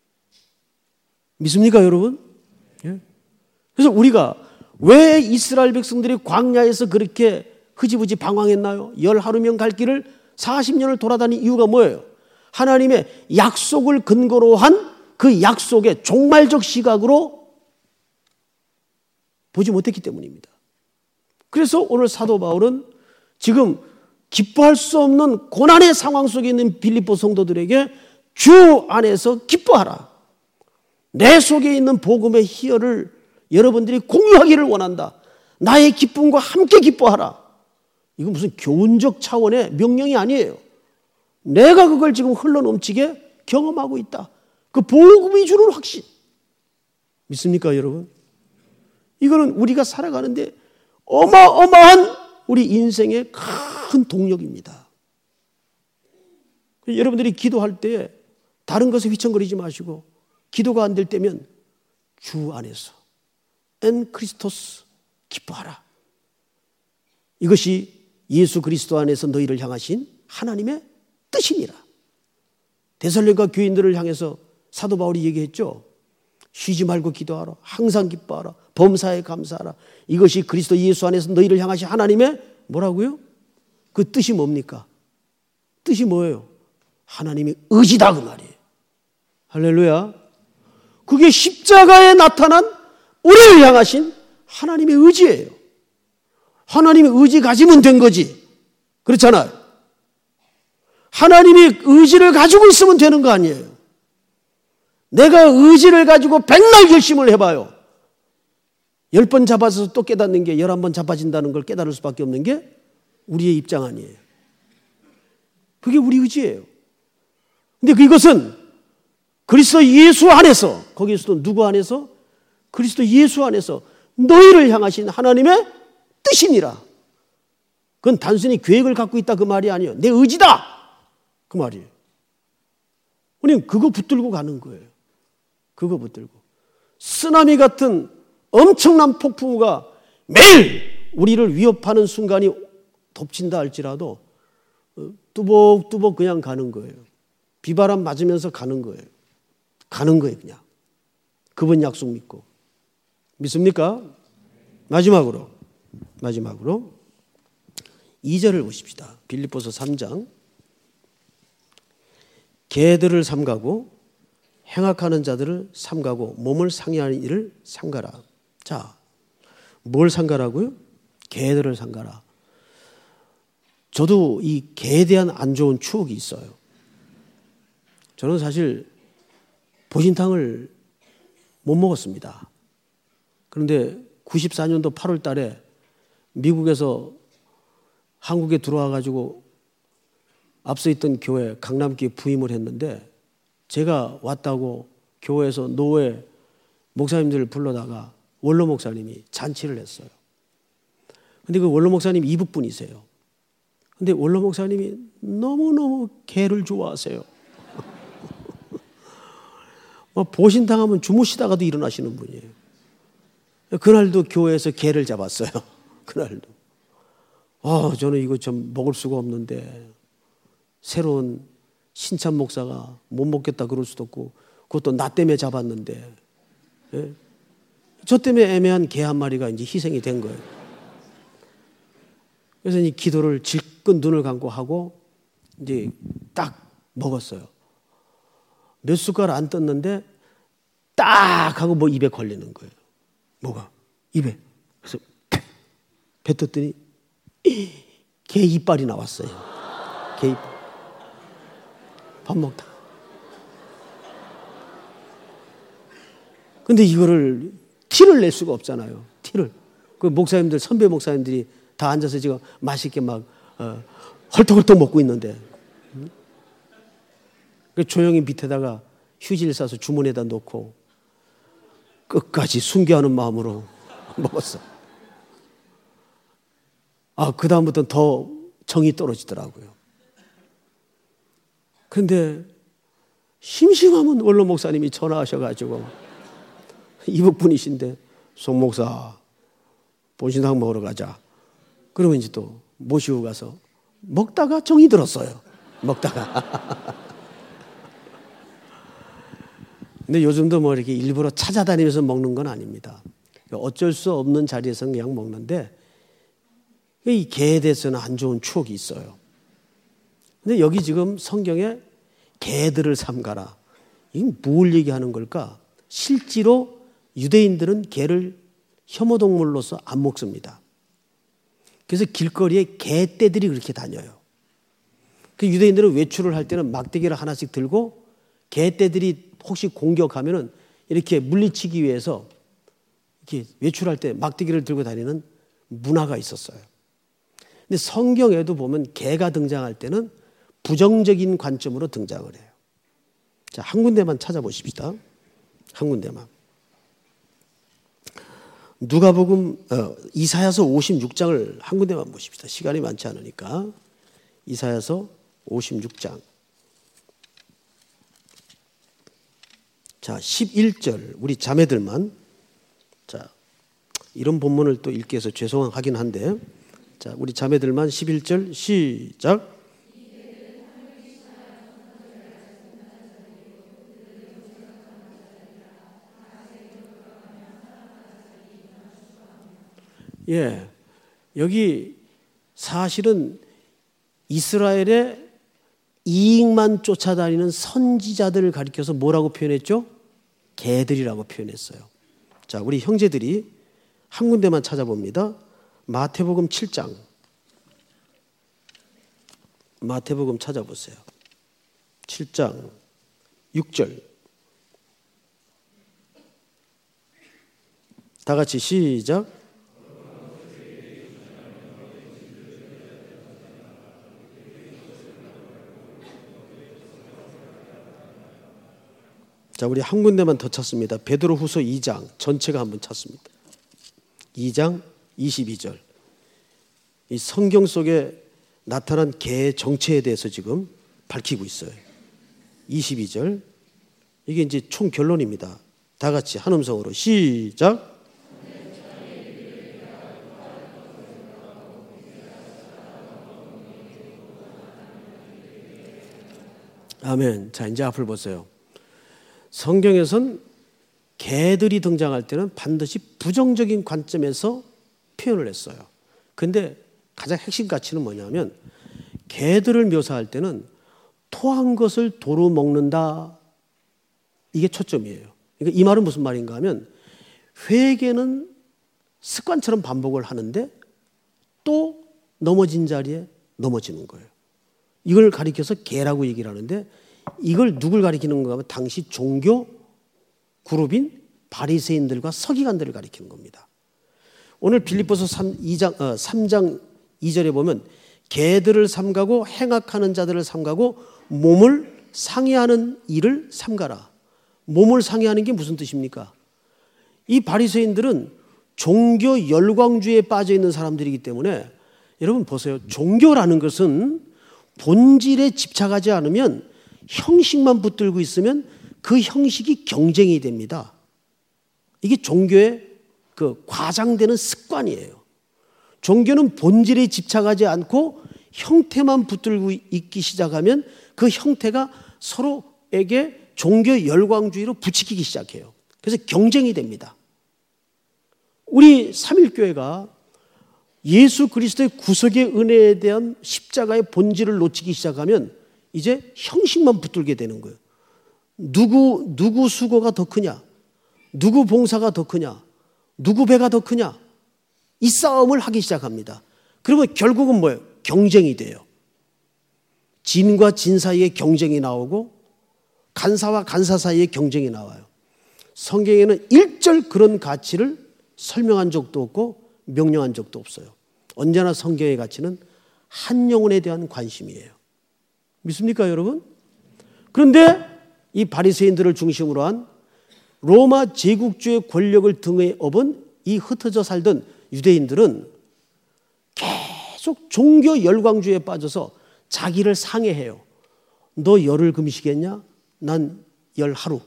Speaker 1: 믿습니까, 여러분? 예? 그래서 우리가 왜 이스라엘 백성들이 광야에서 그렇게 흐지부지 방황했나요? 10하루면 갈 길을 40년을 돌아다닌 이유가 뭐예요? 하나님의 약속을 근거로 한 그 약속의 종말적 시각으로 보지 못했기 때문입니다. 그래서 오늘 사도 바울은 지금 기뻐할 수 없는 고난의 상황 속에 있는 빌립보 성도들에게 주 안에서 기뻐하라. 내 속에 있는 복음의 희열을 여러분들이 공유하기를 원한다. 나의 기쁨과 함께 기뻐하라. 이건 무슨 교훈적 차원의 명령이 아니에요. 내가 그걸 지금 흘러넘치게 경험하고 있다. 그 복음이 주는 확신. 믿습니까, 여러분? 이거는 우리가 살아가는데 어마어마한 우리 인생의 큰 동력입니다. 여러분들이 기도할 때 다른 것에 휘청거리지 마시고 기도가 안 될 때면 주 안에서 엔 크리스토스 기뻐하라. 이것이 예수 그리스도 안에서 너희를 향하신 하나님의 뜻이니라. 데살로니가 교인들을 향해서 사도 바울이 얘기했죠. 쉬지 말고 기도하라. 항상 기뻐하라. 범사에 감사하라. 이것이 그리스도 예수 안에서 너희를 향하신 하나님의 뭐라고요? 그 뜻이 뭡니까? 뜻이 뭐예요? 하나님의 의지다 그 말이에요. 할렐루야. 그게 십자가에 나타난 우리를 향하신 하나님의 의지예요. 하나님의 의지 가지면 된 거지. 그렇잖아요. 하나님의 의지를 가지고 있으면 되는 거 아니에요. 내가 의지를 가지고 백날 결심을 해봐요. 10번 잡아서 또 깨닫는 게 11번 잡아진다는 걸 깨달을 수밖에 없는 게 우리의 입장 아니에요. 그게 우리 의지예요. 근데 그것은 그리스도 예수 안에서, 거기에서도 누구 안에서? 그리스도 예수 안에서 너희를 향하신 하나님의 뜻이니라. 그건 단순히 계획을 갖고 있다 그 말이 아니에요. 내 의지다 그 말이에요. 우리는 그거 붙들고 가는 거예요. 그거 붙들고. 쓰나미 같은 엄청난 폭풍우가 매일 우리를 위협하는 순간이 덮친다 할지라도 뚜벅뚜벅 그냥 가는 거예요. 비바람 맞으면서 가는 거예요. 가는 거예요, 그냥. 그분 약속 믿고. 믿습니까? 마지막으로 2절을 보십시다. 빌립보서 3장. 개들을 삼가고 행악하는 자들을 삼가고 몸을 상해하는 일을 삼가라. 자, 뭘 삼가라고요? 개들을 삼가라. 저도 이 개에 대한 안 좋은 추억이 있어요. 저는 사실 보신탕을 못 먹었습니다. 그런데 94년도 8월 달에 미국에서 한국에 들어와 가지고 앞서 있던 교회 강남교회 부임을 했는데 제가 왔다고 교회에서 노회 목사님들을 불러다가 원로 목사님이 잔치를 했어요. 근데 그 원로 목사님 이북 분이세요. 근데 원로 목사님이 너무너무 개를 좋아하세요. 보신당하면 주무시다가도 일어나시는 분이에요. 그날도 교회에서 개를 잡았어요. 그날도. 저는 이거 좀 먹을 수가 없는데 새로운 신참 목사가 못 먹겠다 그럴 수도 없고 그것도 나 때문에 잡았는데 예? 저 때문에 애매한 개 한 마리가 이제 희생이 된 거예요. 그래서 이 기도를 질끈 눈을 감고 하고 이제 딱 먹었어요. 몇 숟갈 안 떴는데 딱 하고 뭐 입에 걸리는 거예요. 뭐가? 입에. 그래서 뱉었더니 개 이빨이 나왔어요. 개 이빨. 밥 먹다. 근데 이거를 티를 낼 수가 없잖아요. 티를. 그 목사님들, 선배 목사님들이 다 앉아서 지금 맛있게 막 헐떡헐떡 먹고 있는데 조용히 밑에다가 휴지를 싸서 주머니에다 놓고 끝까지 순교하는 마음으로 먹었어. 그 다음부터는 더 정이 떨어지더라고요. 그런데 심심하면 원로 목사님이 전화하셔가지고 이북분이신데 송 목사 본신상 먹으러 가자. 그러면 이제 또 모시고 가서 먹다가 정이 들었어요. 먹다가. 근데 요즘도 뭐 이렇게 일부러 찾아다니면서 먹는 건 아닙니다. 어쩔 수 없는 자리에서는 그냥 먹는데 이 개에 대해서는 안 좋은 추억이 있어요. 근데 여기 지금 성경에 개들을 삼가라. 이게 뭘 얘기하는 걸까? 실제로 유대인들은 개를 혐오동물로서 안 먹습니다. 그래서 길거리에 개떼들이 그렇게 다녀요. 그 유대인들은 외출을 할 때는 막대기를 하나씩 들고 개떼들이 혹시 공격하면은 이렇게 물리치기 위해서 이렇게 외출할 때 막대기를 들고 다니는 문화가 있었어요. 근데 성경에도 보면 개가 등장할 때는 부정적인 관점으로 등장을 해요. 자, 한 군데만 찾아보십시다. 한 군데만. 누가복음 이사야서 56장을 한 군데만 보십시다. 시간이 많지 않으니까. 이사야서 56장. 자, 11절 우리 자매들만. 자, 이런 본문을 또 읽기 위해서 죄송하긴 한데, 자, 우리 자매들만 11절 시작. 예, 여기 사실은 이스라엘의 이익만 쫓아다니는 선지자들을 가리켜서 뭐라고 표현했죠? 개들이라고 표현했어요. 자, 우리 형제들이 한 군데만 찾아봅니다. 마태복음 7장. 마태복음 찾아보세요. 7장 6절. 다 같이 시작. 자, 우리 한 군데만 더 찾습니다. 베드로후서 2장 전체가 한번 찾습니다. 2장 22절. 이 성경 속에 나타난 개의 정체에 대해서 지금 밝히고 있어요. 22절. 이게 이제 총 결론입니다. 다 같이 한 음성으로 시작. 아멘. 자, 이제 앞을 보세요. 성경에선 개들이 등장할 때는 반드시 부정적인 관점에서 표현을 했어요. 그런데 가장 핵심 가치는 뭐냐면 개들을 묘사할 때는 토한 것을 도로 먹는다. 이게 초점이에요. 그러니까 이 말은 무슨 말인가 하면 회개는 습관처럼 반복을 하는데 또 넘어진 자리에 넘어지는 거예요. 이걸 가리켜서 개라고 얘기를 하는데 이걸 누굴 가리키는 건가 하면 당시 종교 그룹인 바리새인들과 서기관들을 가리키는 겁니다. 오늘 빌립보서 3장 2절에 보면 개들을 삼가고 행악하는 자들을 삼가고 몸을 상해하는 일을 삼가라. 몸을 상해하는 게 무슨 뜻입니까? 이 바리새인들은 종교 열광주의에 빠져 있는 사람들이기 때문에 여러분 보세요. 종교라는 것은 본질에 집착하지 않으면 형식만 붙들고 있으면 그 형식이 경쟁이 됩니다. 이게 종교의 그 과장되는 습관이에요. 종교는 본질에 집착하지 않고 형태만 붙들고 있기 시작하면 그 형태가 서로에게 종교 열광주의로 부추기기 시작해요. 그래서 경쟁이 됩니다. 우리 삼일교회가 예수 그리스도의 구속의 은혜에 대한 십자가의 본질을 놓치기 시작하면 이제 형식만 붙들게 되는 거예요. 누구 수고가 더 크냐? 누구 봉사가 더 크냐? 누구 배가 더 크냐? 이 싸움을 하기 시작합니다. 그러면 결국은 뭐예요? 경쟁이 돼요. 진과 진 사이의 경쟁이 나오고 간사와 간사 사이의 경쟁이 나와요. 성경에는 일절 그런 가치를 설명한 적도 없고 명령한 적도 없어요. 언제나 성경의 가치는 한 영혼에 대한 관심이에요. 믿습니까, 여러분? 그런데 이 바리새인들을 중심으로 한 로마 제국주의 권력을 등에 업은 이 흩어져 살던 유대인들은 계속 종교 열광주의에 빠져서 자기를 상해해요. 너 열흘 금식했냐? 난 열 하루.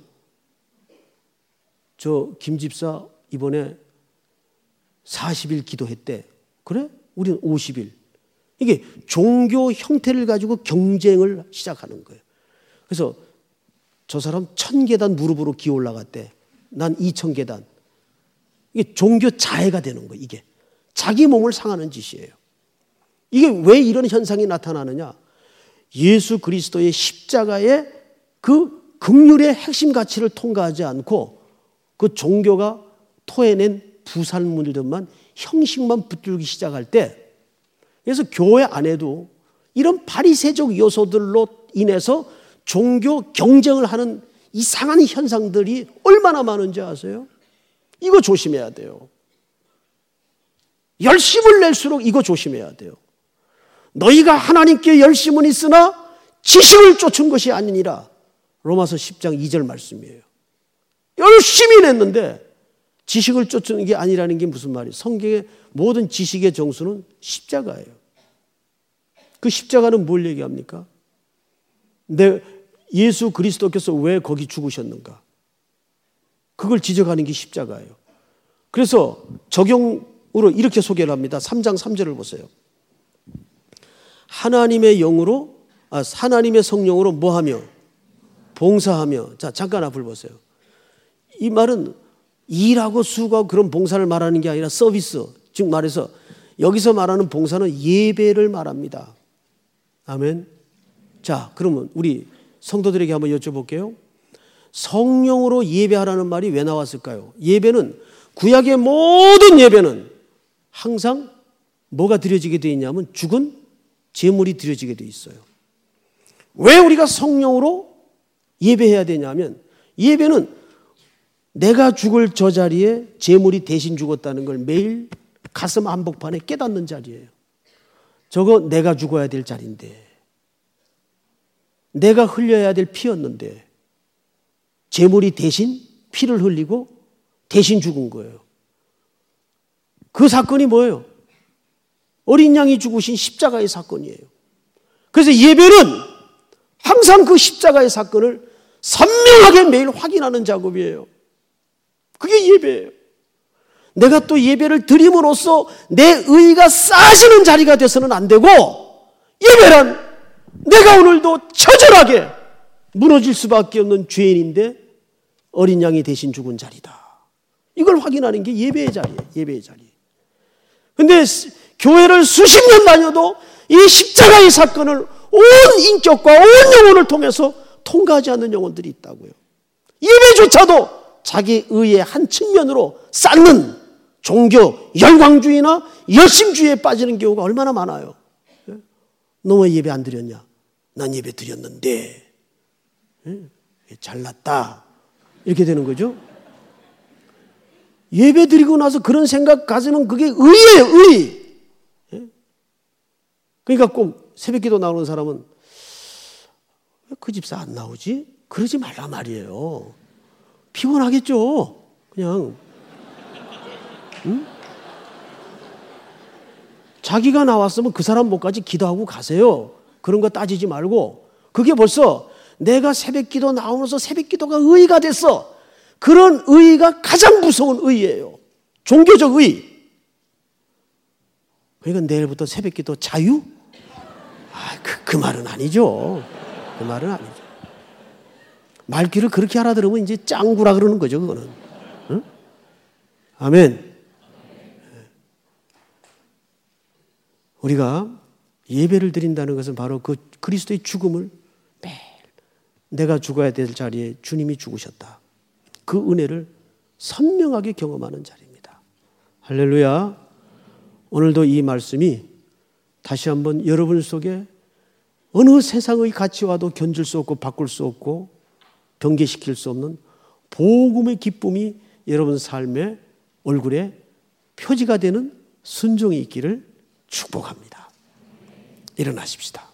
Speaker 1: 저 김 집사 이번에 40일 기도했대. 그래? 우리는 50일. 이게 종교 형태를 가지고 경쟁을 시작하는 거예요. 그래서 저 사람 1000계단 무릎으로 기어 올라갔대. 난 2000계단. 이게 종교 자해가 되는 거예요. 이게 자기 몸을 상하는 짓이에요. 이게 왜 이런 현상이 나타나느냐? 예수 그리스도의 십자가의 그 긍휼의 핵심 가치를 통과하지 않고 그 종교가 토해낸 부산물들만 형식만 붙들기 시작할 때, 그래서 교회 안에도 이런 바리새적 요소들로 인해서 종교 경쟁을 하는 이상한 현상들이 얼마나 많은지 아세요? 이거 조심해야 돼요. 열심을 낼수록 이거 조심해야 돼요. 너희가 하나님께 열심은 있으나 지식을 쫓은 것이 아니니라. 로마서 10장 2절 말씀이에요. 열심히 냈는데 지식을 쫓는 게 아니라는 게 무슨 말이에요? 성경의 모든 지식의 정수는 십자가예요. 그 십자가는 뭘 얘기합니까? 예수 그리스도께서 왜 거기 죽으셨는가? 그걸 지적하는 게 십자가예요. 그래서 적용으로 이렇게 소개를 합니다. 3장 3절을 보세요. 하나님의 영으로, 하나님의 성령으로 뭐하며? 봉사하며. 자, 잠깐 앞을 보세요. 이 말은 일하고 수고하고 그런 봉사를 말하는 게 아니라 서비스, 즉 말해서 여기서 말하는 봉사는 예배를 말합니다. 아멘. 자, 그러면 우리 성도들에게 한번 여쭤볼게요. 성령으로 예배하라는 말이 왜 나왔을까요? 예배는, 구약의 모든 예배는 항상 뭐가 드려지게 되어 있냐면 죽은 제물이 드려지게 되어 있어요. 왜 우리가 성령으로 예배해야 되냐면, 예배는 내가 죽을 저 자리에 제물이 대신 죽었다는 걸 매일 가슴 한복판에 깨닫는 자리예요. 저거 내가 죽어야 될 자리인데, 내가 흘려야 될 피였는데 제물이 대신 피를 흘리고 대신 죽은 거예요. 그 사건이 뭐예요? 어린 양이 죽으신 십자가의 사건이에요. 그래서 예배는 항상 그 십자가의 사건을 선명하게 매일 확인하는 작업이에요. 그게 예배예요. 내가 또 예배를 드림으로써 내 의의가 쌓아지는 자리가 돼서는 안 되고, 예배란 내가 오늘도 처절하게 무너질 수밖에 없는 죄인인데 어린 양이 대신 죽은 자리다. 이걸 확인하는 게 예배의 자리예요. 예배의 자리. 근데 교회를 수십 년 다녀도 이 십자가의 사건을 온 인격과 온 영혼을 통해서 통과하지 않는 영혼들이 있다고요. 예배조차도 자기 의의 한 측면으로 쌓는 종교 열광주의나 열심주의에 빠지는 경우가 얼마나 많아요. 너 왜 예배 안 드렸냐? 난 예배 드렸는데 잘났다, 이렇게 되는 거죠. 예배 드리고 나서 그런 생각 가지는 그게 의예요. 의. 그러니까 꼭 새벽기도 나오는 사람은 왜 그 집사 안 나오지? 그러지 말라 말이에요. 피곤하겠죠. 그냥 응? 자기가 나왔으면 그 사람 목까지 기도하고 가세요. 그런 거 따지지 말고, 그게 벌써 내가 새벽기도 나오면서 새벽기도가 의의가 됐어. 그런 의의가 가장 무서운 의의예요. 종교적 의의. 그러니까 내일부터 새벽기도 자유? 그 말은 아니죠. 그 말은 아니죠. 말귀를 그렇게 알아들으면 이제 짱구라 그러는 거죠, 그거는. 응? 아멘. 우리가 예배를 드린다는 것은 바로 그 그리스도의 죽음을 매일 내가 죽어야 될 자리에 주님이 죽으셨다, 그 은혜를 선명하게 경험하는 자리입니다. 할렐루야. 오늘도 이 말씀이 다시 한번 여러분 속에 어느 세상의 가치와도 견줄 수 없고 바꿀 수 없고 변개시킬 수 없는 복음의 기쁨이 여러분 삶의 얼굴에 표지가 되는 순종이 있기를 축복합니다. 일어나십시다.